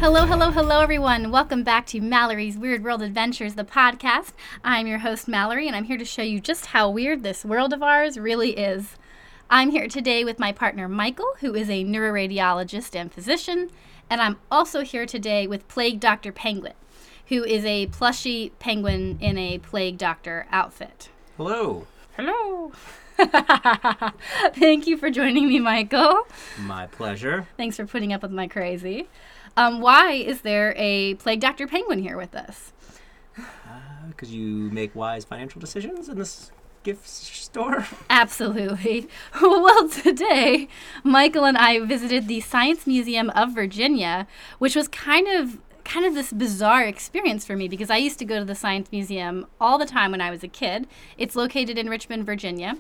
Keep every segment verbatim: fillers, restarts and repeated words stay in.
Hello, hello, hello, everyone. Welcome back to Mallory's Weird World Adventures, the podcast. I'm your host, Mallory, and I'm here to show you just how weird this world of ours really is. I'm here today with my partner, Michael, who is a neuroradiologist and physician, and I'm also here today with Plague Doctor Penguin, who is a plushy penguin in a Plague Doctor outfit. Hello. Hello. Thank you for joining me, Michael. My pleasure. Thanks for putting up with my crazy. Um, why is there a Plague Doctor Penguin here with us? Because uh, you make wise financial decisions in this gift store? Absolutely. Well, today, Michael and I visited the Science Museum of Virginia, which was kind of kind of this bizarre experience for me because I used to go to the Science Museum all the time when I was a kid. It's located in Richmond, Virginia.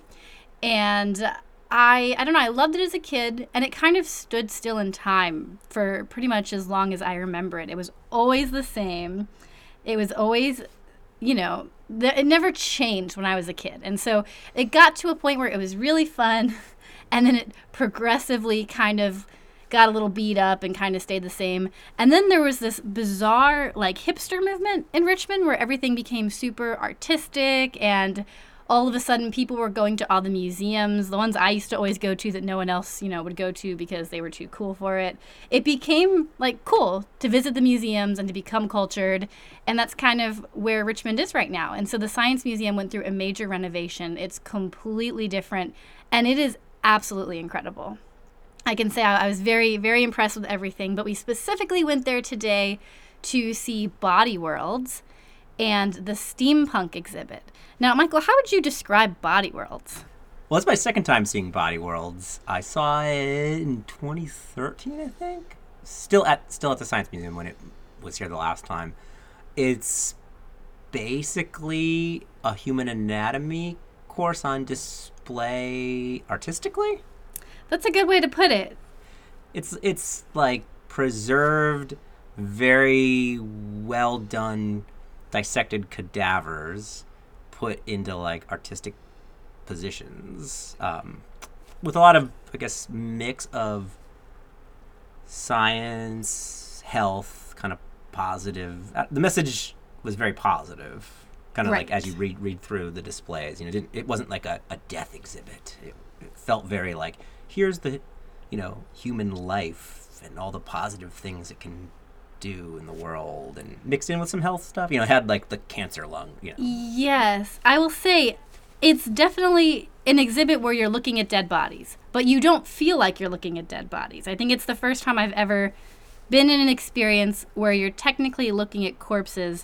And I I don't know, I loved it as a kid, and it kind of stood still in time for pretty much as long as I remember it. It was always the same. It was always, you know, th- it never changed when I was a kid. And so it got to a point where it was really fun, and then it progressively kind of got a little beat up and kind of stayed the same. And then there was this bizarre, like, hipster movement in Richmond where everything became super artistic, and all of a sudden people were going to all the museums, the ones I used to always go to that no one else, you know, would go to because they were too cool for it. It became, like, cool to visit the museums and to become cultured, and that's kind of where Richmond is right now. And so the Science Museum went through a major renovation. It's completely different, and it is absolutely incredible. I can say I, I was very, very impressed with everything, but we specifically went there today to see Body Worlds and the steampunk exhibit. Now, Michael, how would you describe Body Worlds? Well, it's my second time seeing Body Worlds. I saw it in twenty thirteen, I think. Still at still at the Science Museum when it was here the last time. It's basically a human anatomy course on display artistically. That's a good way to put it. It's it's like preserved, very well done dissected cadavers put into like artistic positions, um, with a lot of, I guess, mix of science, health, kind of positive. Uh, the message was very positive, kind of Right. like as you read read through the displays. You know, it, didn't, it wasn't like a, a death exhibit. It, it felt very like, here's the, you know, human life and all the positive things it can do in the world, and mixed in with some health stuff. You know, it had like the cancer lung, you know. Yes, I will say it's definitely an exhibit where you're looking at dead bodies, but you don't feel like you're looking at dead bodies. I think it's the first time I've ever been in an experience where you're technically looking at corpses,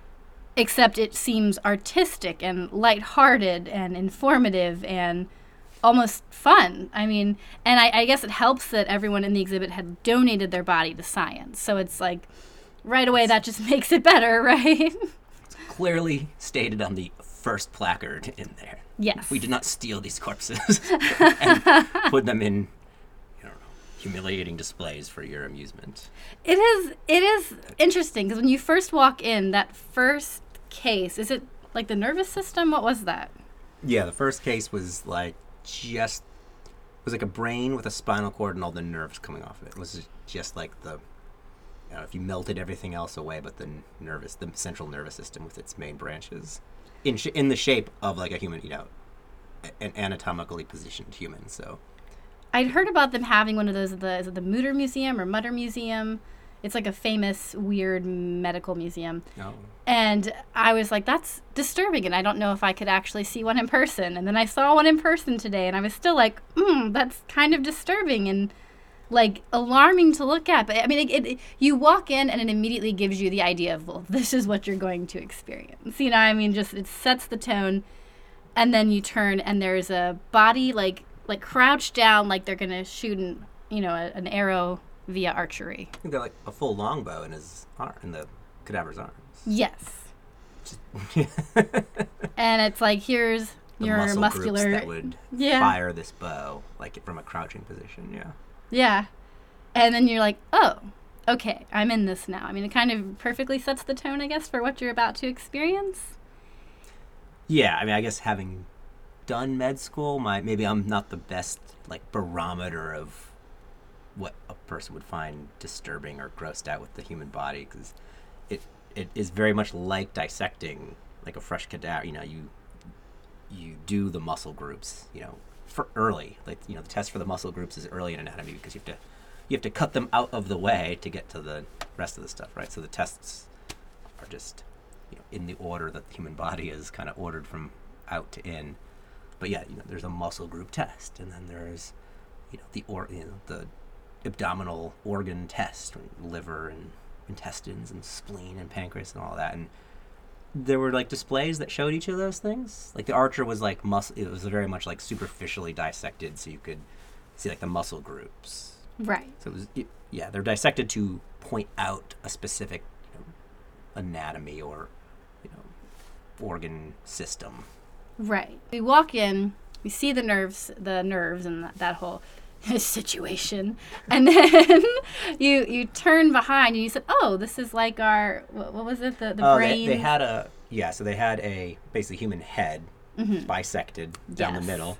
except it seems artistic and lighthearted and informative and almost fun. I mean, and I, I guess it helps that everyone in the exhibit had donated their body to science. So it's like, right away, that just makes it better, right? It's clearly stated on the first placard in there. Yes. We did not steal these corpses and put them in, I don't know, humiliating displays for your amusement. It is, it is interesting, because when you first walk in, that first case, is it like the nervous system? What was that? Yeah, the first case was like, just it was like a brain with a spinal cord and all the nerves coming off of it. It was just like the, you know, if you melted everything else away, but the nervous, the central nervous system with its main branches, in sh- in the shape of like a human, you know, an anatomically positioned human. So I'd heard about them having one of those at the, is it the Mutter Museum or Mutter Museum? It's like a famous, weird medical museum. no. And I was like, that's disturbing, and I don't know if I could actually see one in person. And then I saw one in person today, and I was still like, hmm, that's kind of disturbing and, like, alarming to look at. But, I mean, it, it, you walk in, and it immediately gives you the idea of, well, this is what you're going to experience. You know, I mean, just it sets the tone, and then you turn, and there's a body, like, like crouched down, like they're going to shoot an, you know, a, an arrow via archery. I think they're like a full longbow in his arm, in the cadaver's arms. Yes. Just And it's like, here's the your muscle muscular... groups that would Yeah. fire this bow, like from a crouching position. Yeah. Yeah. And then you're like, oh, okay, I'm in this now. I mean, it kind of perfectly sets the tone, I guess, for what you're about to experience. Yeah, I mean, I guess having done med school, my maybe I'm not the best like barometer of what a person would find disturbing or grossed out with the human body, because it it is very much like dissecting like a fresh cadaver. You know, you you do the muscle groups, you know, for early. Like, you know, the test for the muscle groups is early in anatomy, because you have to you have to cut them out of the way to get to the rest of the stuff, right? So the tests are just, you know, in the order that the human body is kind of ordered from out to in. But yeah, you know, there's a muscle group test, and then there's, you know, the or you know the abdominal organ test, liver and intestines and spleen and pancreas and all that. And there were like displays that showed each of those things. Like the Archer was like muscle; it was very much like superficially dissected, so you could see like the muscle groups. Right. So it was, it, yeah, they're dissected to point out a specific, you know, anatomy or, you know, organ system. Right. We walk in, we see the nerves, the nerves, and that, that whole situation, and then you you turn behind and you said, "Oh, this is like our what, what was it? The the uh, brain." They, they had a yeah, so they had a basically human head mm-hmm. bisected down yes. the middle.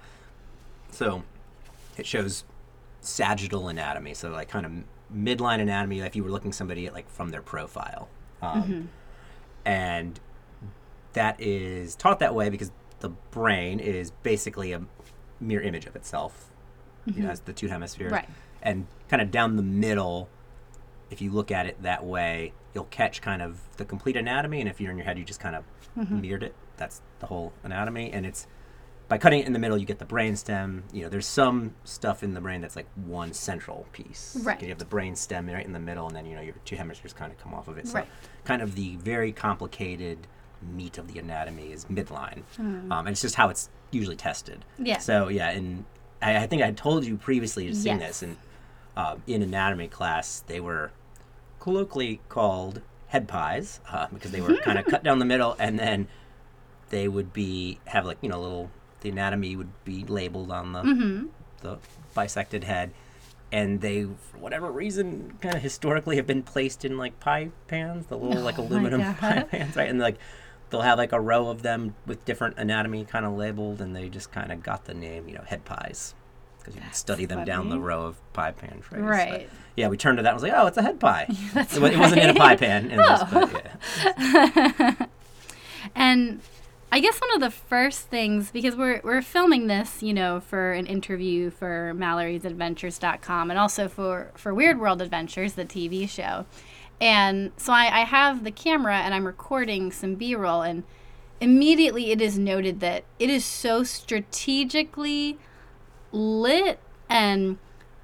So it shows sagittal anatomy, so like kind of midline anatomy, like if you were looking somebody at like from their profile, um, mm-hmm. and that is taught that way because the brain is basically a mirror image of itself. Mm-hmm. You know, has the two hemispheres, right. And kind of down the middle, if you look at it that way, you'll catch kind of the complete anatomy, and if you're in your head, you just kind of mm-hmm. mirrored it. That's the whole anatomy, and it's by cutting it in the middle, you get the brainstem. You know, there's some stuff in the brain that's like one central piece. Right. You have the brainstem right in the middle, and then, you know, your two hemispheres kind of come off of it. So right. kind of the very complicated meat of the anatomy is midline. Mm. Um, and it's just how it's usually tested. Yeah. So, yeah, and I, I think I told you previously to seen yes. this, and uh, in anatomy class, they were colloquially called head pies uh, because they were kind of cut down the middle, and then they would be, have like, you know, little... the anatomy would be labeled on the mm-hmm. the bisected head, and they, for whatever reason, kind of historically have been placed in like pie pans, the little oh like aluminum pie pans, right? And like they'll have like a row of them with different anatomy kind of labeled, and they just kind of got the name, you know, head pies, because you can study them funny. down the row of pie pan trays. Right. But, yeah, we turned to that and was like, oh, it's a head pie. That's it, right. it wasn't in a pie pan. In oh. this, but yeah. And I guess one of the first things, because we're we're filming this, you know, for an interview for Mallory's Adventures dot com, and also for, for Weird World Adventures, the T V show. And so I, I have the camera and I'm recording some B-roll, and immediately it is noted that it is so strategically lit and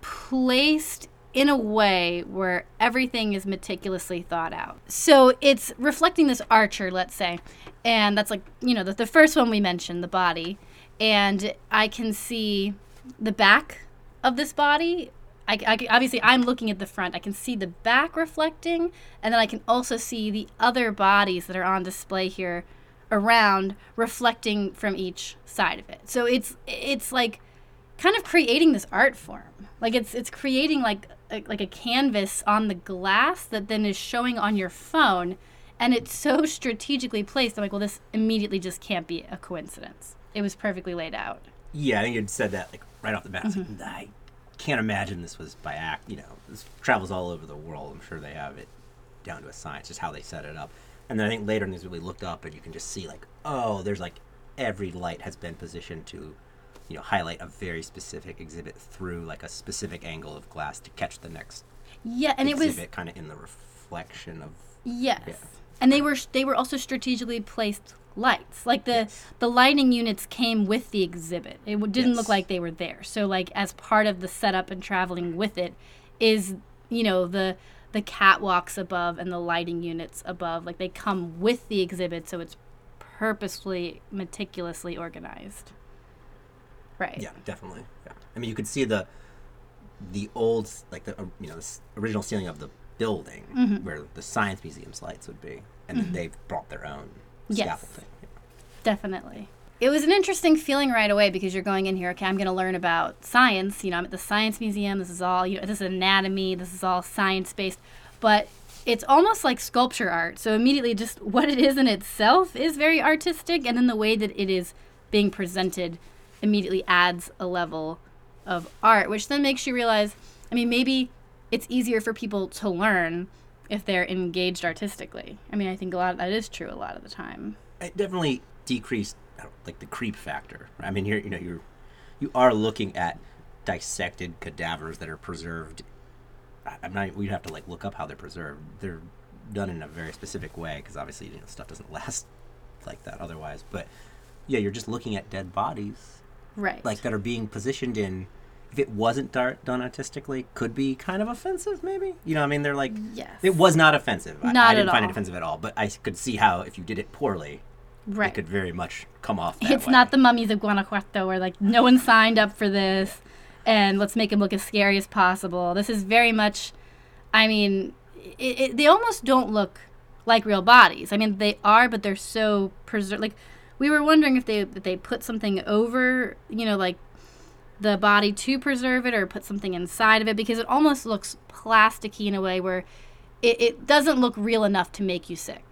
placed in a way where everything is meticulously thought out. So it's reflecting this Archer, let's say, and that's like, you know, the, the first one we mentioned, the body, and I can see the back of this body. I, I, obviously, I'm looking at the front. I can see the back reflecting, and then I can also see the other bodies that are on display here around reflecting from each side of it. So it's it's like kind of creating this art form. Like it's it's creating like a, like a canvas on the glass that then is showing on your phone, and it's so strategically placed. I'm like, well, this immediately just can't be a coincidence. It was perfectly laid out. Yeah, I think you'd said that like right off the bat. Mm-hmm. Like, I can't imagine this was by act. You know, this travels all over the world. I'm sure they have it down to a science, just how they set it up. And then I think later in this, we looked up and you can just see like, oh, there's like every light has been positioned to, you know, highlight a very specific exhibit through like a specific angle of glass to catch the next yeah, and exhibit it was kind of in the reflection of. Yes. Yeah. And they were they were also strategically placed lights. Like the Yes. the lighting units came with the exhibit. It w- didn't Yes. look like they were there. So like as part of the setup and traveling with it is, you know, the the catwalks above and the lighting units above. Like they come with the exhibit, so it's purposefully meticulously organized. Right. Yeah, definitely. Yeah. I mean, you could see the the old, like the uh, you know the s- original ceiling of the building Mm-hmm. where the science museum's lights would be, and Mhm. then they've brought their own Yes. scaffolding. Yeah. Definitely. It was an interesting feeling right away because you're going in here, okay, I'm going to learn about science. You know, I'm at the Science Museum. This is all, you know, this is anatomy. This is all science-based. But it's almost like sculpture art. So immediately just what it is in itself is very artistic. And then the way that it is being presented immediately adds a level of art, which then makes you realize, I mean, maybe it's easier for people to learn if they're engaged artistically. I mean, I think a lot of that is true a lot of the time. It definitely decreased, like, the creep factor. I mean, you're, you know, you're, you are looking at dissected cadavers that are preserved. I'm not. We'd have to like look up how they're preserved. They're done in a very specific way because obviously, you know, stuff doesn't last like that otherwise. But yeah, you're just looking at dead bodies, right? Like that are being positioned in. If it wasn't dar- done artistically, could be kind of offensive, maybe. You know, I mean, they're like. Yes. It was not offensive. Not I, I at didn't find all. it offensive at all. But I could see how if you did it poorly, right, it could very much come off that It's way. not the mummies of Guanajuato where like no one signed up for this, and let's make them look as scary as possible. This is very much. I mean, it, it, they almost don't look like real bodies. I mean, they are, but they're so preserved. Like, we were wondering if they if they put something over, you know, like the body to preserve it, or put something inside of it, because it almost looks plasticky in a way where it, it doesn't look real enough to make you sick.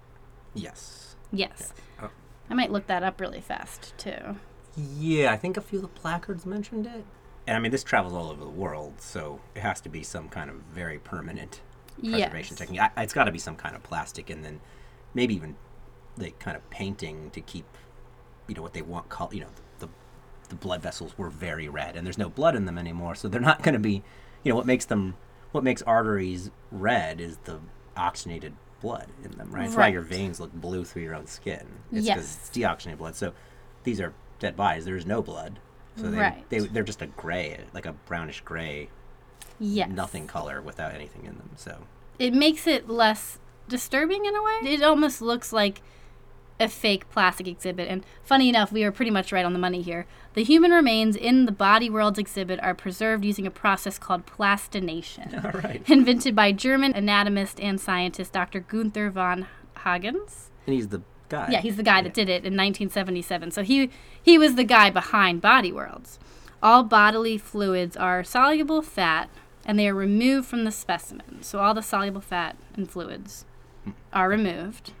Yes. Yes. Yeah. Oh. I might look that up really fast, too. Yeah, I think a few of the placards mentioned it. And I mean, this travels all over the world, so it has to be some kind of very permanent preservation Yes. technique. I, it's got to be some kind of plastic, and then maybe even like kind of painting to keep, you know, what they want. Col- you know, the, the the blood vessels were very red, and there's no blood in them anymore, so they're not going to be. You know, what makes them, what makes arteries red is the oxygenated blood in them, right? That's why Right. your veins look blue through your own skin. It's because Yes. it's deoxygenated blood. So these are dead bodies. There's no blood. So they, Right. they, they're just a gray, like a brownish gray, Yes. nothing color without anything in them. So It makes it less disturbing in a way. It almost looks like a fake plastic exhibit. And funny enough, we are pretty much right on the money here. The human remains in the Body Worlds exhibit are preserved using a process called plastination, all right. invented by German anatomist and scientist Doctor Gunther von Hagens. And he's the guy. Yeah, he's the guy that did it in nineteen seventy-seven. So he he was the guy behind Body Worlds. All bodily fluids are soluble fat, and they are removed from the specimen. So all the soluble fat and fluids are removed.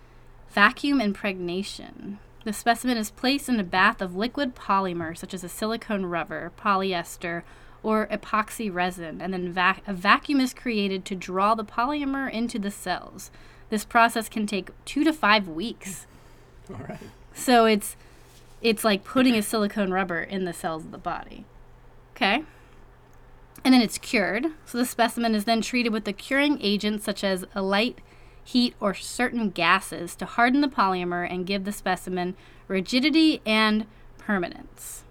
Vacuum impregnation. The specimen is placed in a bath of liquid polymer, such as a silicone rubber, polyester, or epoxy resin, and then vac- a vacuum is created to draw the polymer into the cells. This process can take two to five weeks. All right. So it's it's like putting a silicone rubber in the cells of the body. Okay. And then it's cured. So the specimen is then treated with a curing agent such as a light, heat, or certain gases to harden the polymer and give the specimen rigidity and permanence.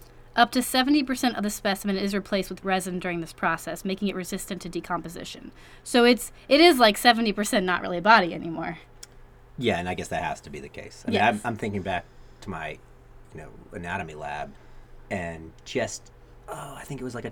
Up to seventy percent of the specimen is replaced with resin during this process, making it resistant to decomposition. So it's it is like seventy percent not really a body anymore. Yeah, and I guess that has to be the case. I mean, Yes. I'm, I'm thinking back to my, you know, anatomy lab, and just, oh, I think it was like a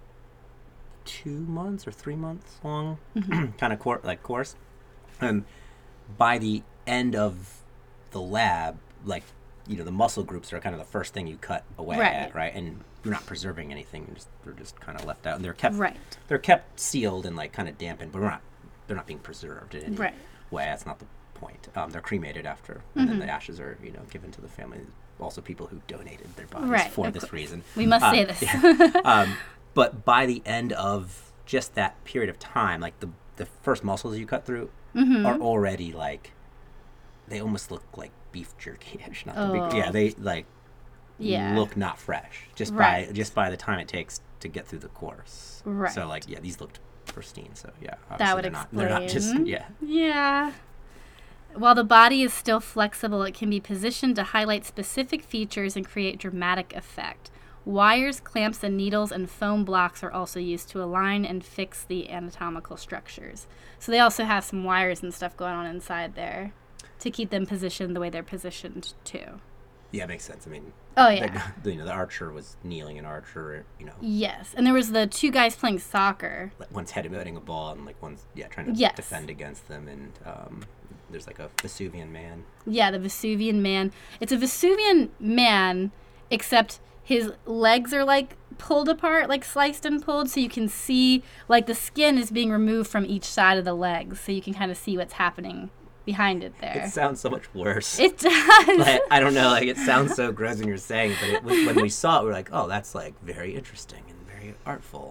two months or three months long kind of cor- like course. And by the end of the lab, like, you know, the muscle groups are kind of the first thing you cut away Right. at, right? And you're not preserving anything; you're just, they're just kind of left out, and they're kept Right. they're kept sealed and like kind of dampened, but we're not they're not being preserved in any Right. way. That's not the point. Um, they're cremated after, and Mm-hmm. then the ashes are, you know, given to the family. Also, people who donated their bodies Right, for of this course. reason. We must Uh, say this. yeah. um, but by the end of just that period of time, like the the first muscles you cut through Mm-hmm. are already like they almost look like beef jerky-ish. Not to Oh. be, yeah, they like Yeah. look not fresh just Right. by just by the time it takes to get through the course. Right. So like yeah, these looked pristine. So yeah, That obviously would they're not, they're not just explain. yeah. Yeah. While the body is still flexible, it can be positioned to highlight specific features and create dramatic effect. Wires, clamps, and needles and foam blocks are also used to align and fix the anatomical structures. So they also have some wires and stuff going on inside there to keep them positioned the way they're positioned too. Yeah, it makes sense. I mean, Oh, yeah. the, you know, the archer was kneeling, an archer, you know, Yes. And there was the two guys playing soccer. like one's headbutting a ball and like one's yeah trying to Yes. defend against them, and um, there's like a Vesuvian man. Yeah, the Vesuvian man. It's a Vesuvian man, except his legs are like pulled apart, like sliced and pulled, so you can see like the skin is being removed from each side of the legs, so you can kind of see what's happening behind it there. It sounds so much worse. It does. Like, I don't know, like it sounds so gross when you're saying it, but it, was- when we saw it, we were like, oh, that's like very interesting and very artful.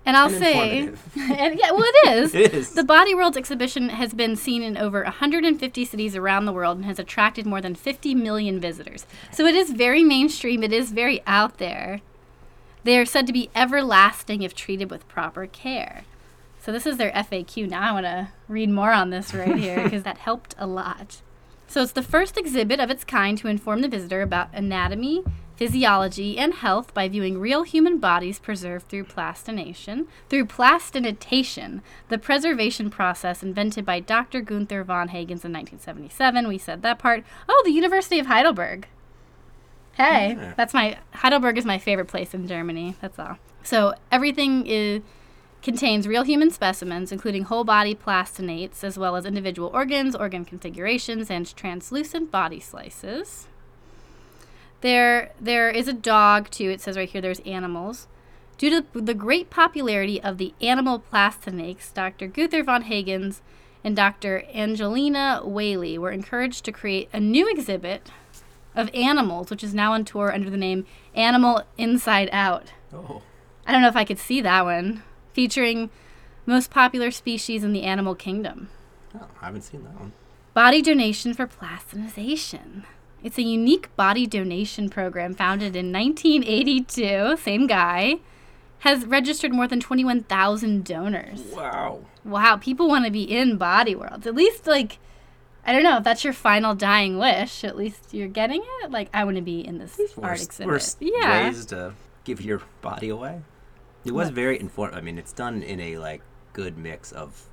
And I'll And say, informative. and yeah, well, it is. It is. The Body Worlds exhibition has been seen in over one hundred fifty cities around the world and has attracted more than fifty million visitors. So it is very mainstream. It is very out there. They are said to be everlasting if treated with proper care. So this is their F A Q. Now I want to read more on this right here because that helped a lot. So it's the first exhibit of its kind to inform the visitor about anatomy, physiology, and health by viewing real human bodies preserved through plastination, through plastinatation, the preservation process invented by Doctor Gunther von Hagens in nineteen seventy-seven. We said that part. Oh, the University of Heidelberg. Hey, Yeah. that's my, Heidelberg is my favorite place in Germany. That's all. So everything is, contains real human specimens, including whole body plastinates, as well as individual organs, organ configurations, and translucent body slices. There, there is a dog, too. It says right here there's animals. Due to the great popularity of the animal plastinates, Doctor Gunther von Hagens and Doctor Angelina Whaley were encouraged to create a new exhibit of animals, which is now on tour under the name Animal Inside Out. Oh. I don't know if I could see that one. Featuring most popular species in the animal kingdom. Oh, I haven't seen that one. Body donation for plastinization. It's a unique body donation program founded in nineteen eighty-two. Same guy. Has registered more than twenty-one thousand donors. Wow. Wow, people want to be in Body Worlds. At least, like, I don't know, if that's your final dying wish, at least you're getting it. Like, I want to be in this art Worst, exhibit. worst Yeah. ways to give your body away. It was What? very informative. I mean, it's done in a, like, good mix of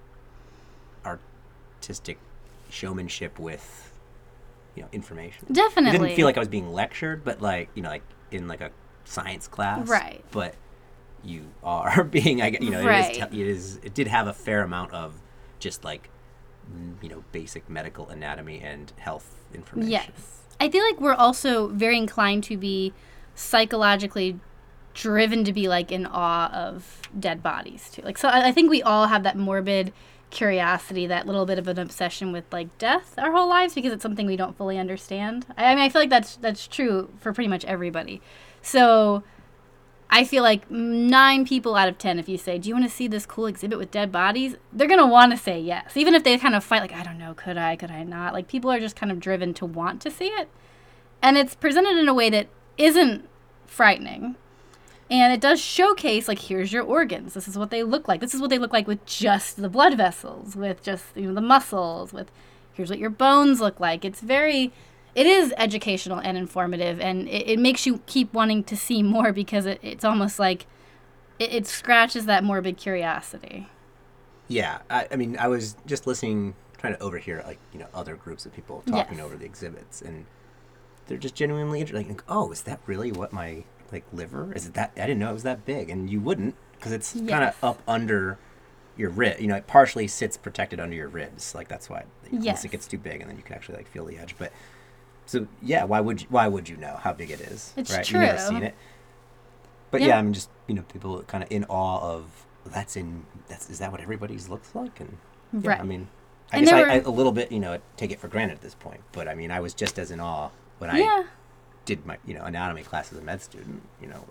artistic showmanship with, you know, information. Definitely. It didn't feel like I was being lectured, but, like, you know, like, in, like, a science class. Right. But you are being, I gue- you know, Right. it, is te- it is, it did have a fair amount of just, like, mm, you know, basic medical anatomy and health information. Yes. I feel like we're also very inclined to be psychologically driven to be like in awe of dead bodies too. Like, so I I think we all have that morbid curiosity, that little bit of an obsession with like death our whole lives because it's something we don't fully understand. I, I mean, I feel like that's that's true for pretty much everybody. So I feel like nine people out of ten, if you say, do you want to see this cool exhibit with dead bodies? They're going to want to say yes. Even if they kind of fight, like, I don't know, could I, could I not? Like, people are just kind of driven to want to see it. And it's presented in a way that isn't frightening. And it does showcase, like, here's your organs. This is what they look like. This is what they look like with just the blood vessels, with just, you know, the muscles, with here's what your bones look like. It's very... It is educational and informative, and it, it makes you keep wanting to see more because it, it's almost like it, it scratches that morbid curiosity. Yeah, I, I mean, I was just listening, trying to overhear, like, you know, other groups of people talking Yes. over the exhibits, and they're just genuinely interested. Like, oh, is that really what my, like, liver? Is it that? I didn't know it was that big. And you wouldn't, because it's kind Yes. of up under your rib. You know, it partially sits protected under your ribs. Like, that's why, you know, Yes. unless it gets too big, and then you can actually, like, feel the edge. But, so, yeah, why would you, why would you know how big it is? It's right? true. You've never seen it. But, Yeah. yeah, I mean, just, you know, people kind of in awe of, that's in, that's, is that what everybody's looks like? And, yeah, Right. I mean, I And guess I, there I, were- a little bit, you know, take it for granted at this point. But, I mean, I was just as in awe when I Yeah. did my, you know, anatomy class as a med student, you know.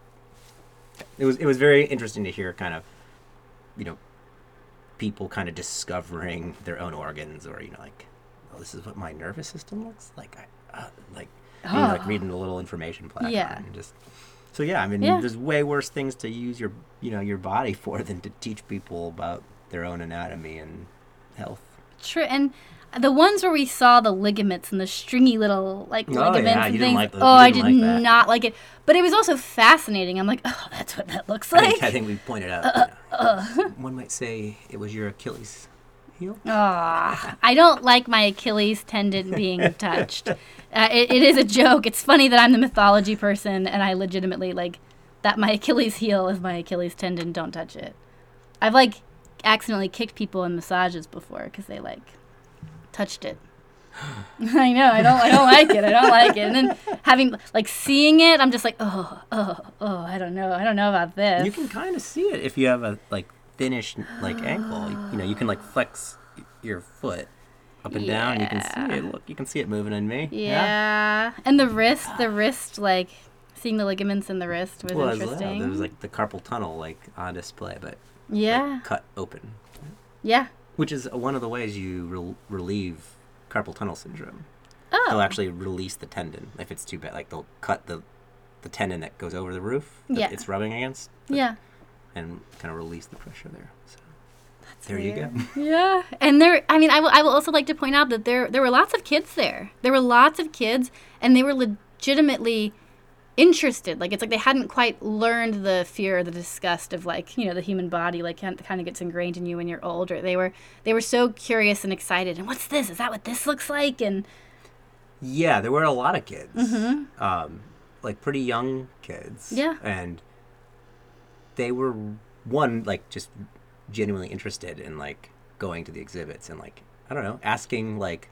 It was, it was very interesting to hear kind of, you know, people kind of discovering their own organs, or, you know, like, oh, this is what my nervous system looks like. I, uh, like, you know, like Oh. reading a little information placard. Yeah. And just, so, yeah, I mean, Yeah. there's way worse things to use your, you know, your body for than to teach people about their own anatomy and health. True. And the ones where we saw the ligaments and the stringy little, like, Oh, ligaments yeah, and you didn't things. like those. Oh, You I didn't did like that. not like it. But it was also fascinating. I'm like, oh, that's what that looks I like. think, I think we pointed out, you know, one might say it was your Achilles heel. Ah, I don't like my Achilles tendon being touched. Uh, it, it is a joke. It's funny that I'm the mythology person and I legitimately, like, that my Achilles heel is my Achilles tendon. Don't touch it. I've, like, accidentally kicked people in massages before because they, like, touched it. I know. I don't. I don't like it. I don't like it. And then having, like, seeing it, I'm just like, oh, oh, oh. I don't know. I don't know about this. You can kind of see it if you have a, like, thinnish, like, ankle. You, you know, you can, like, flex y- your foot up and down. You can see Yeah. it. Look, you can see it moving in me. Yeah. And the wrist, the wrist, like, Seeing the ligaments in the wrist was well, as interesting. well, there was like the carpal tunnel like on display, but yeah, like, cut open. yeah. Which is one of the ways you re- relieve carpal tunnel syndrome. Oh, They'll actually release the tendon if it's too bad. Like they'll cut the the tendon that goes over the roof that Yeah. it's rubbing against. but- yeah. And kind of release the pressure there. So That's there you weird. go. Yeah, and there. I mean, I will. I will also like to point out that there there were lots of kids there. There were lots of kids, and they were legitimately interested. Like it's like they hadn't quite learned the fear, the disgust of like you know the human body. Like kind of gets ingrained in you when you're older. They were they were so curious and excited. And what's this? Is that what this looks like? And Yeah, there were a lot of kids. Mm-hmm. Um, like pretty young kids. Yeah. And they were, one, like just genuinely interested in like going to the exhibits and like, I don't know, asking like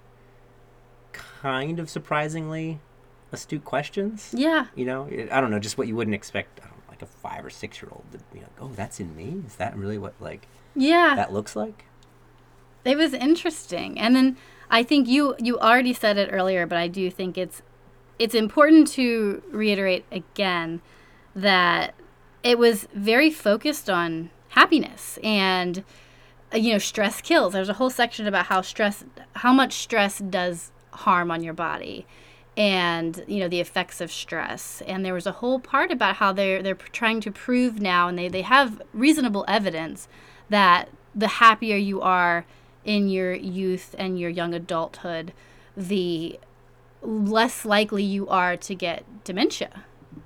kind of surprisingly astute questions. yeah, You know, It- I don't know, just what you wouldn't expect, I don't know, like a five or six year old to be like, oh, that's in me? Is that really what like yeah. that looks like? It was interesting. And then I think you you already said it earlier, but I do think it's it's important to reiterate again that it was very focused on happiness and uh, you know stress kills. There's a whole section about how stress how much stress does harm on your body and you know the effects of stress. And there was a whole part about how they're they're trying to prove now, and they, they have reasonable evidence that the happier you are in your youth and your young adulthood, the less likely you are to get dementia.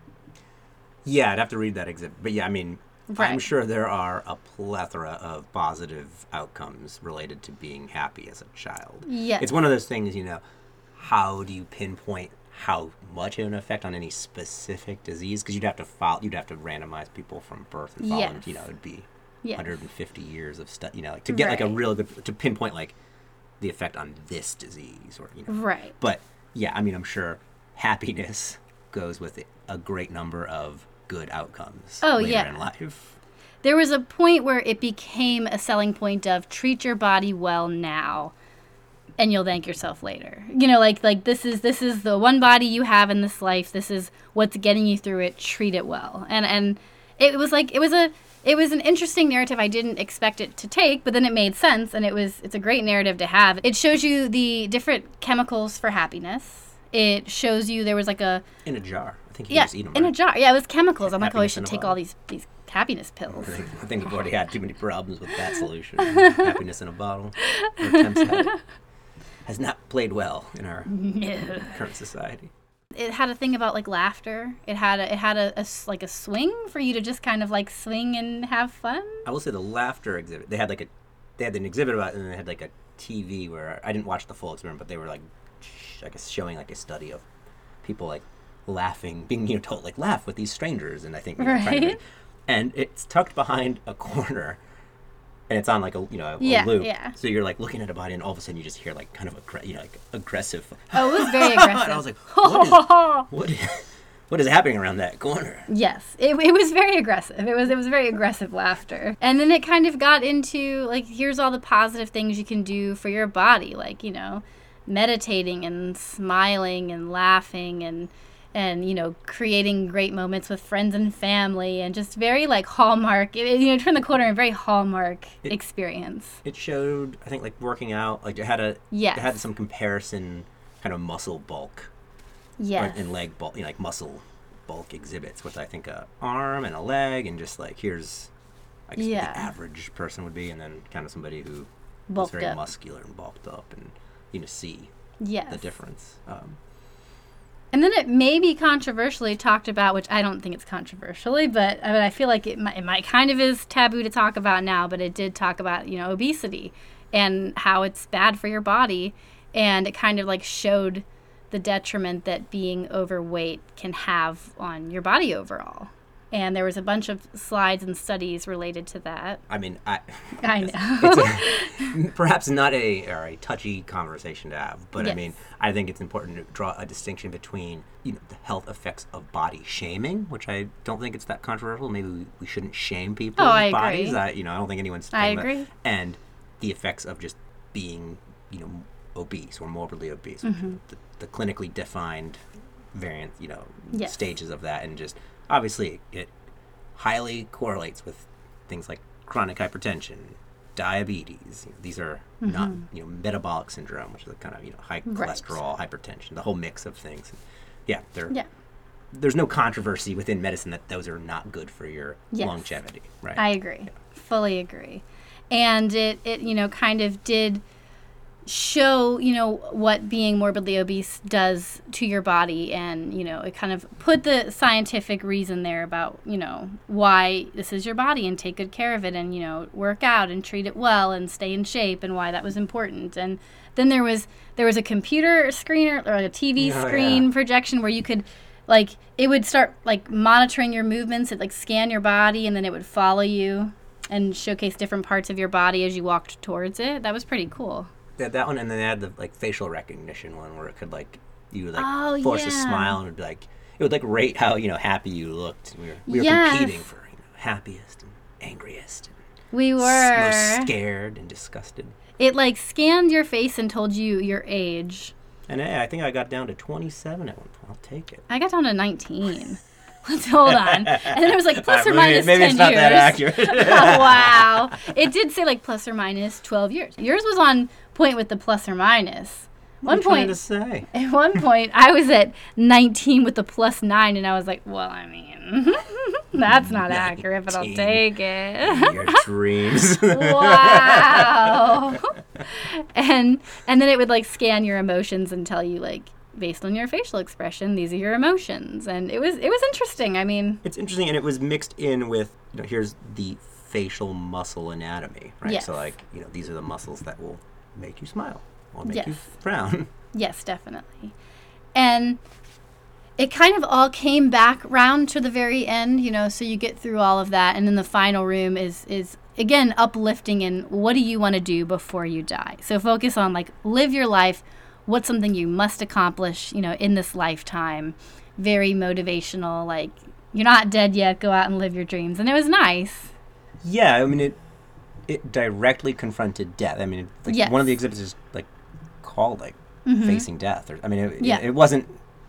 Yeah, I'd have to read that exhibit. But yeah, I mean, I'm Right. sure there are a plethora of positive outcomes related to being happy as a child. Yes. It's one of those things, you know, how do you pinpoint how much of an effect on any specific disease? Because you'd have to follow, you'd have to randomize people from birth and follow them, Yes. you know, it'd be Yes. one hundred fifty years of study, you know, like to get like a Right. real good, to pinpoint like the effect on this disease or, you know. Right. But yeah, I mean, I'm sure happiness goes with a great number of good outcomes Oh, later yeah. in life. There was a point where it became a selling point of treat your body well now and you'll thank yourself later. You know, like like this is this is the one body you have in this life. This is what's getting you through it. Treat it well. And and it was like it was a it was an interesting narrative I didn't expect it to take, but then it made sense, and it was it's a great narrative to have. It shows you the different chemicals for happiness. It shows you there was like a In a jar. I think you yeah just eat them. in a jar. Yeah, it was chemicals. I'm like, oh, I Happiness in should a take bottle. all these these happiness pills. I think, I think we've already had too many problems with that solution. Happiness in a bottle. Our attempts at it has not played well in our No. current society. It had a thing about like laughter. It had a, it had a, a s- like a swing for you to just kind of like swing and have fun. I will say the laughter exhibit. They had like a, they had an exhibit about it, and they had like a T V where I didn't watch the full experiment, but they were like, sh- I guess showing like a study of people like laughing, being you know told like laugh with these strangers, and I think you know, trying to Right. be- and it's tucked behind a corner, and it's on like a you know a, Yeah, a loop. yeah. So you're like looking at a body, and all of a sudden you just hear like kind of a you know like aggressive. Oh, it was very aggressive. And I was like, what is, what is what is happening around that corner? Yes, it, it was very aggressive. It was it was very aggressive laughter, and then it kind of got into like here's all the positive things you can do for your body, like you know, meditating and smiling and laughing and and you know creating great moments with friends and family and just very like hallmark. It, you know, turn the corner and very hallmark It- experience. It showed, I think, like working out. Like it had a Yes. it had some comparison kind of muscle bulk. Yes. Or, and leg bulk, you know, like muscle bulk exhibits with I think a arm and a leg, and just like here's I guess what Yeah. the average person would be, and then kind of somebody who was Bulked very up. muscular and bulked up, and you know see Yes. the difference. Um, And then it maybe controversially talked about, which I don't think it's controversially, but I, mean, I feel like it might, it might kind of is taboo to talk about now, but it did talk about, you know, obesity and how it's bad for your body. And it kind of like showed the detriment that being overweight can have on your body overall. And there was a bunch of slides and studies related to that. I mean, I I know. it's a, perhaps not a or a touchy conversation to have, but I Yes. mean, I think it's important to draw a distinction between you know the health effects of body shaming, which I don't think it's that controversial. Maybe we, we shouldn't shame people's Oh, I bodies. agree. I, you know, I don't think anyone's. I talking about- agree. And the effects of just being, you know, obese or morbidly obese, Mm-hmm. the, the clinically defined variant, you know, Yes. stages of that, and just obviously it highly correlates with things like chronic hypertension, diabetes. These are not, you know, metabolic syndrome, which is a kind of, you know, high Right. cholesterol, hypertension, the whole mix of things. Yeah, they're Yeah. there's no controversy within medicine that those are not good for your Yes. longevity, right? I agree. Fully agree. And it, it, you know, kind of did show, you know, what being morbidly obese does to your body. And, you know, it kind of put the scientific reason there about, you know, why this is your body and take good care of it and, you know, work out and treat it well and stay in shape and why that was important. And then there was there was a computer screen or, or a T V Oh, screen yeah. projection where you could, like, it would start, like, monitoring your movements. It, like, scan your body, and then it would follow you and showcase different parts of your body as you walked towards it. That was pretty cool. Yeah, that one, and then they had the like facial recognition one where it could like you would like Oh, force a yeah. smile and it would be like it would like rate how, you know, happy you looked. We were we were Yes. competing for, you know, happiest and angriest and We s- were. most scared and disgusted. It, like, scanned your face and told you your age. And hey, I think I got down to twenty-seven at one point. I'll take it. I got down to nineteen. Let's hold on. And then it was like plus Uh, or maybe- minus maybe ten it's not years. that accurate. Oh, wow. It did say like plus or minus twelve years. Yours was on point with the plus or minus. What are One you trying point, to say? at one point, I was at nineteen with the plus nine, and I was like, well, I mean, that's not accurate, but I'll nineteen. take it. Your dreams. Wow. and and then it would like scan your emotions and tell you like based on your facial expression, these are your emotions. And it was it was interesting. I mean, It's interesting, and it was mixed in with, you know, here's the facial muscle anatomy, right? Yes. So, like, you know, these are the muscles that will make you smile or make you Yes. frown. yes, definitely. And it kind of all came back round to the very end, you know, so you get through all of that, and then the final room is is again uplifting and what do you want to do before you die? So focus on like live your life, what's something you must accomplish, you know, in this lifetime. Very motivational, like you're not dead yet, go out and live your dreams. And it was nice. Yeah, I mean, it it directly confronted death. I mean, like, Yes. one of the exhibits is like called like Mhm. facing death. Or I mean, it, Yeah. it wasn't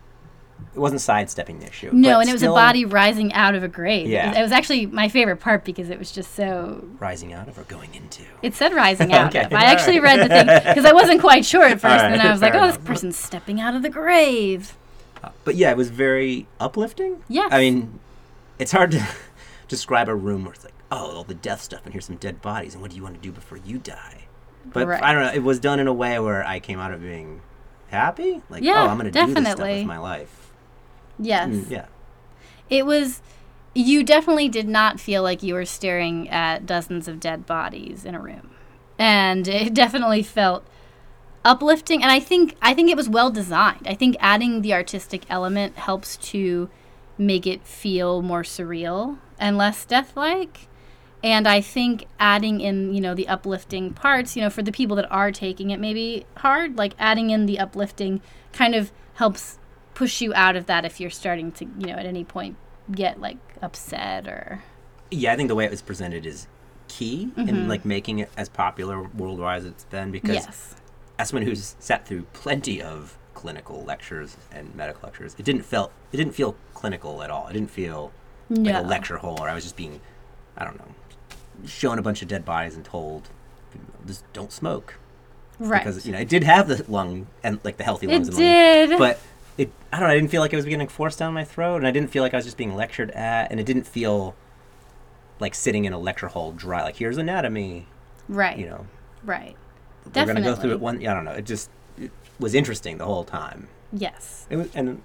it wasn't sidestepping the issue. No, but and it was a still body rising out of a grave. Yeah. It was, it was actually my favorite part because it was just so rising out of or going into. It said rising out Okay, of. I actually alright. read the thing because I wasn't quite sure at first, Alright, and I was like, fair "Oh, this enough. person's stepping out of the grave." Uh, but yeah, it was very uplifting. Yes. I mean, it's hard to describe a room where it's like, oh, all the death stuff, and here's some dead bodies, and what do you want to do before you die? But Right. I don't know. It was done in a way where I came out of being happy. Like, Yeah, oh, I'm going to do this stuff definitely. with my life. Yes, Mm, yeah. it was. You definitely did not feel like you were staring at dozens of dead bodies in a room, and it definitely felt uplifting. And I think I think it was well designed. I think adding the artistic element helps to make it feel more surreal and less death-like. And I think adding in, you know, the uplifting parts, you know, for the people that are taking it maybe hard, like adding in the uplifting kind of helps push you out of that if you're starting to, you know, at any point get like upset or Yeah, I think the way it was presented is key Mhm. in like making it as popular worldwide as it's been, because yes. as someone who's sat through plenty of clinical lectures and medical lectures, it didn't felt it didn't feel clinical at all. It didn't feel No. like a lecture hall, or I was just being, I don't know, shown a bunch of dead bodies and told, just don't smoke. Right. Because, you know, it did have the lung and like the healthy lungs it and the did. but it, I don't know, I didn't feel like it was getting forced down my throat, and I didn't feel like I was just being lectured at, and it didn't feel like sitting in a lecture hall dry, like here's anatomy, right. you know, Right. we're going to go through Definitely. it one, I don't know, it just it was interesting the whole time. Yes. It was, and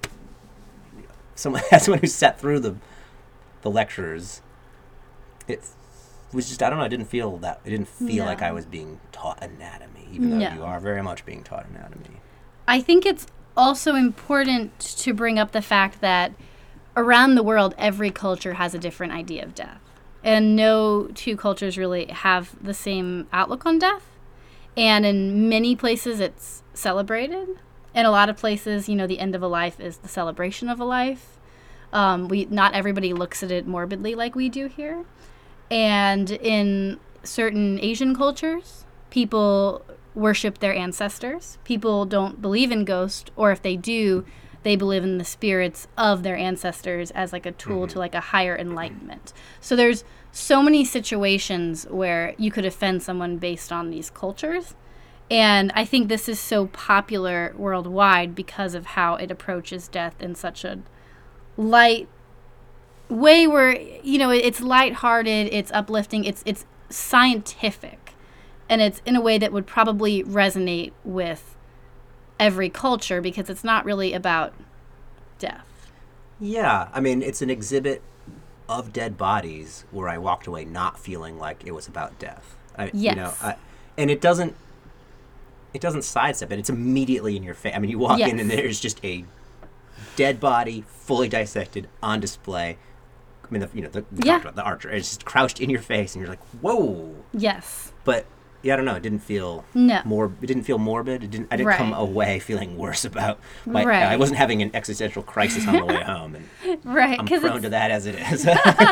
someone, as someone who sat through the the lectures, it was just, I don't know, I didn't feel that, it didn't feel like No. I was being taught anatomy, even though No. you are very much being taught anatomy. I think it's also important to bring up the fact that around the world, every culture has a different idea of death. And no two cultures really have the same outlook on death. And in many places, it's celebrated. In a lot of places, you know, the end of a life is the celebration of a life. Um, we not everybody looks at it morbidly like we do here. And in certain Asian cultures, people worship their ancestors. People don't believe in ghosts, or if they do, they believe in the spirits of their ancestors as like a tool Mm-hmm. to like a higher enlightenment. So there's so many situations where you could offend someone based on these cultures. And I think this is so popular worldwide because of how it approaches death in such a light way where, you know, it's lighthearted, it's uplifting, it's it's scientific. And it's in a way that would probably resonate with every culture because it's not really about death. Yeah, I mean, it's an exhibit of dead bodies where I walked away not feeling like it was about death. I, Yes. You know, I, and it doesn't, it doesn't sidestep it. It's immediately in your face. I mean, you walk in Yes. and there's just a dead body, fully dissected, on display. I mean, the, you know, the, we Yeah. talked about the archer. It's just crouched in your face, and you're like, whoa. Yes. But yeah, I don't know. It didn't feel No. more. It didn't feel morbid. It didn't. I didn't come Right. away feeling worse about. My, Right. I wasn't having an existential crisis on the way home, and Right. I'm 'cause prone it's- to that as it is.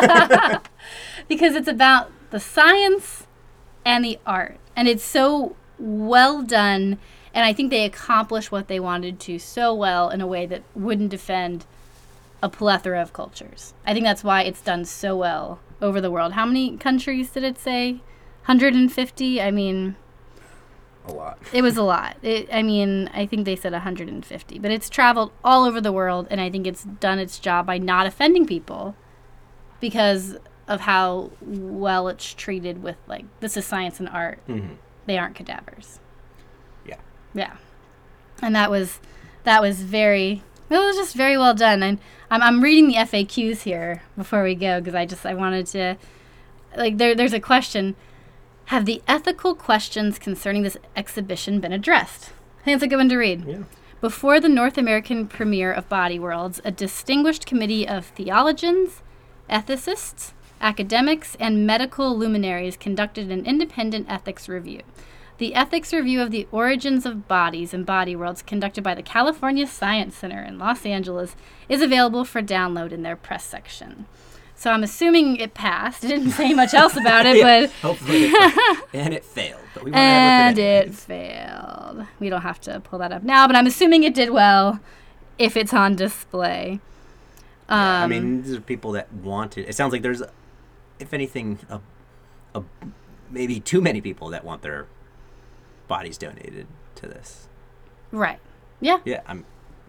because it's about the science and the art. And it's so well done. And I think they accomplished what they wanted to so well in a way that wouldn't offend a plethora of cultures. I think that's why it's done so well over the world. How many countries did it say? one hundred fifty? I mean, A lot. it was a lot. It, I mean, I think they said one hundred fifty. But it's traveled all over the world, and I think it's done its job by not offending people because of how well it's treated with, like, this is science and art. Mm-hmm. They aren't cadavers. Yeah. Yeah. And that was that was very it was just very well done. And I'm I'm reading the F A Qs here before we go because I just I wanted to like there there's a question. Have the ethical questions concerning this exhibition been addressed? I think it's a good one to read. Yeah. Before the North American premiere of Body Worlds, a distinguished committee of theologians, ethicists, academics, and medical luminaries conducted an independent ethics review. The ethics review of the origins of bodies and body worlds, conducted by the California Science Center in Los Angeles, is available for download in their press section. So I'm assuming it passed. It didn't say much else about it, Yeah, but hopefully it and it failed. But we went ahead and with it, it anyways. failed. We don't have to pull that up now, but I'm assuming it did well if it's on display. Um, Yeah, I mean, these are people that wanted. It sounds like there's, if anything, a, a maybe too many people that want their bodies donated to this. right. Yeah. Yeah, I'm.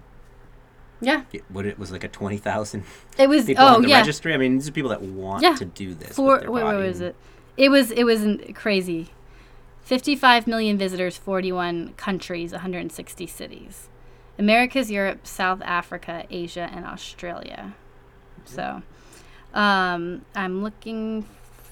Yeah. It, what it was like a twenty thousand It was. people Oh on the yeah. registry. I mean, these are people that want Yeah. to do this. Four. with their Wait, body. what was it? It was. It was n- crazy. fifty-five million visitors, forty-one countries, one hundred sixty cities. Americas, Europe, South Africa, Asia, and Australia. So, um, I'm looking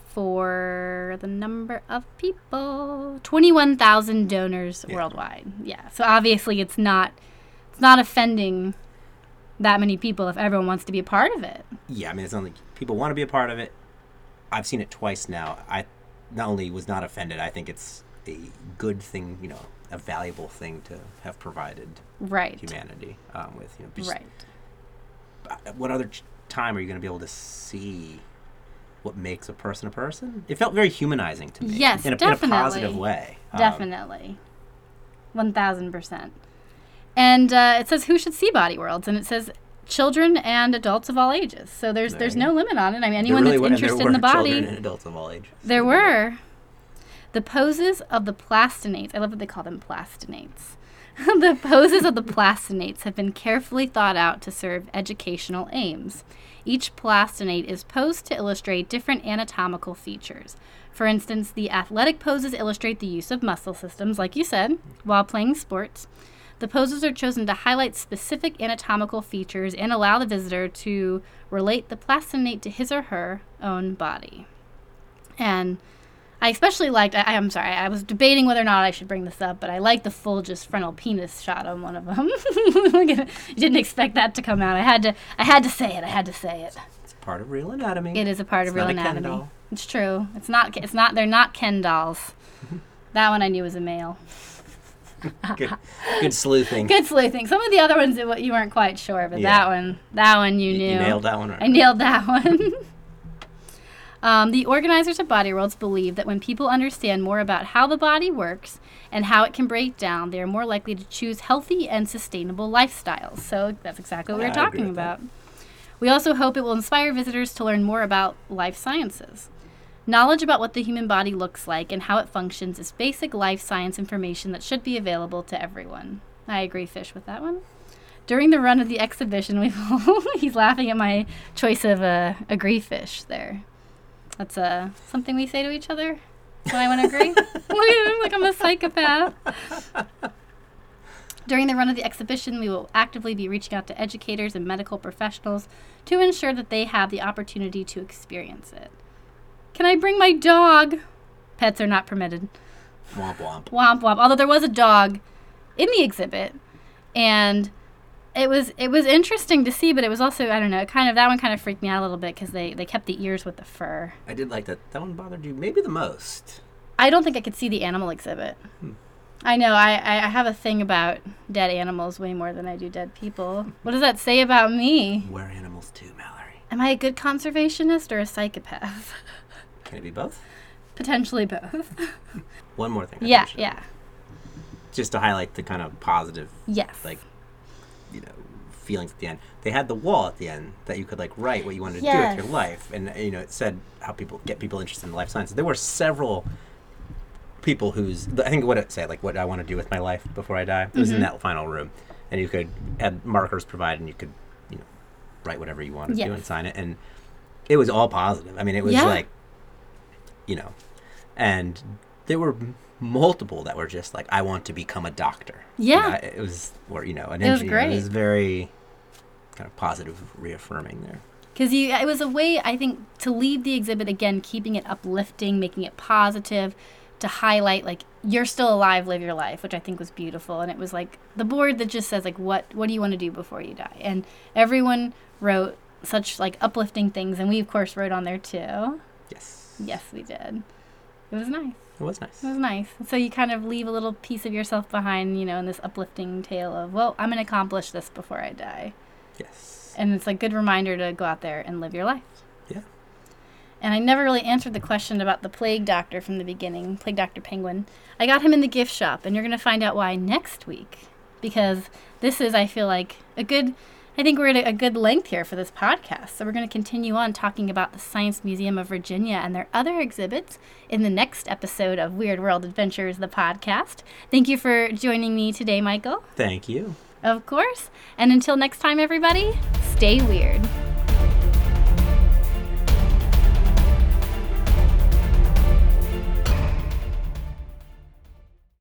for the number of people. twenty-one thousand donors Yeah. worldwide. Yeah. So obviously, it's not. It's not offending that many people if everyone wants to be a part of it. Yeah, I mean, it's not like people want to be a part of it. I've seen it twice now. I not only was not offended, I think it's a good thing, you know, a valuable thing to have provided Right. humanity um, with. You know, just, Right. uh, What other ch- time are you going to be able to see what makes a person a person? It felt very humanizing to me. Yes, in a, definitely. in a positive way. Um, Definitely. one thousand percent. And uh, it says who should see Body Worlds, and it says children and adults of all ages. So there's There there's you no go. limit on it. I mean, there anyone really that's were- and there interested in the were children body, and adults of all ages. there were. The poses of the plastinates, I love that they call them plastinates. The poses of the plastinates have been carefully thought out to serve educational aims. Each plastinate is posed to illustrate different anatomical features. For instance, the athletic poses illustrate the use of muscle systems, like you said, while playing sports. The poses are chosen to highlight specific anatomical features and allow the visitor to relate the plastinate to his or her own body. And I especially liked, I, I'm sorry, I was debating whether or not I should bring this up, but I liked the full just frontal penis shot on one of them. You didn't expect that to come out. I had to, I had to say it. I had to say it. It's part of real anatomy. It is a part It's of real not a Ken anatomy. doll. It's true. It's not, it's not, they're not Ken dolls. That one I knew was a male. Good, good sleuthing. Good sleuthing. Some of the other ones that you weren't quite sure, but Yeah. that one, that one you You- knew. you nailed that one right. I nailed that one. Um, the organizers of Body Worlds believe that when people understand more about how the body works and how it can break down, they are more likely to choose healthy and sustainable lifestyles. So that's exactly what Yeah, we're I agree talking with that. about. We also hope it will inspire visitors to learn more about life sciences. Knowledge about what the human body looks like and how it functions is basic life science information that should be available to everyone. I agree, Fish, with that one. During the run of the exhibition, we he's laughing at my choice of uh, agree, Fish there. That's uh, something we say to each other when I want to agree. Look at him, like I'm a psychopath. During the run of the exhibition, we will actively be reaching out to educators and medical professionals to ensure that they have the opportunity to experience it. Can I bring my dog? Pets are not permitted. Womp womp. Womp womp. Although there was a dog in the exhibit, and it was it was interesting to see, but it was also, I don't know, it kind of that one kind of freaked me out a little bit because they, they kept the ears with the fur. I did like that. That one bothered you maybe the most. I don't think I could see the animal exhibit. Hmm. I know, I, I have a thing about dead animals way more than I do dead people. What does that say about me? We're animals too, Mallory. Am I a good conservationist or a psychopath? Can it be both? Potentially both. One more thing. I Yeah, think we should- yeah. Just to highlight the kind of positive, Yes. like, you know, feelings at the end. They had the wall at the end that you could like write what you wanted to Yes. do with your life, and you know, it said how people get people interested in life sciences. There were several people whose I think what it said like what I want to do with my life before I die. It was Mhm. in that final room, and you could had markers provided, and you could you know write whatever you wanted to Yes. and sign it, and it was all positive. I mean, it was Yeah. like, you know, and there were multiple that were just like, I want to become a doctor. You Yeah. know, I- it was, or you know, an It was engineer. It was great. very kind of positive, reaffirming there. Because you, it was a way, I think, to leave the exhibit, again, keeping it uplifting, making it positive, to highlight, like, you're still alive, live your life, which I think was beautiful. And it was, like, the board that just says, like, what, what do you want to do before you die? And everyone wrote such, like, uplifting things. And we, of course, wrote on there, too. Yes. Yes, we did. It was nice. It was nice. It was nice. So you kind of leave a little piece of yourself behind, you know, in this uplifting tale of, well, I'm going to accomplish this before I die. Yes. And it's a good reminder to go out there and live your life. Yeah. And I never really answered the question about the plague doctor from the beginning, Plague Doctor Penguin. I got him in the gift shop, and you're going to find out why next week. Because this is, I feel like, a good, I think we're at a, a good length here for this podcast. So we're going to continue on talking about the Science Museum of Virginia and their other exhibits in the next episode of Weird World Adventures, the podcast. Thank you for joining me today, Michael. Thank you. Of course. And until next time, everybody, stay weird.